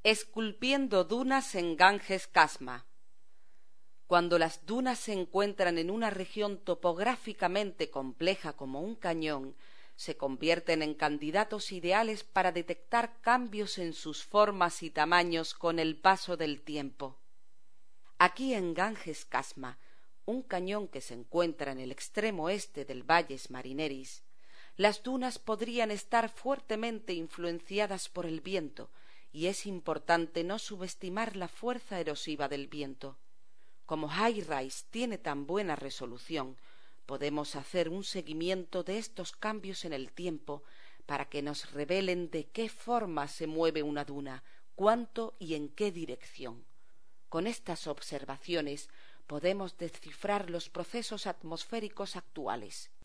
Esculpiendo dunas en Ganges Kasma. Cuando las dunas se encuentran en una región topográficamente compleja como un cañón, se convierten en candidatos ideales para detectar cambios en sus formas y tamaños con el paso del tiempo. Aquí en Ganges Kasma, un cañón que se encuentra en el extremo este del Valles Marineris, las dunas podrían estar fuertemente influenciadas por el viento, y es importante no subestimar la fuerza erosiva del viento. Como HiRISE tiene tan buena resolución, podemos hacer un seguimiento de estos cambios en el tiempo para que nos revelen de qué forma se mueve una duna, cuánto y en qué dirección. Con estas observaciones podemos descifrar los procesos atmosféricos actuales.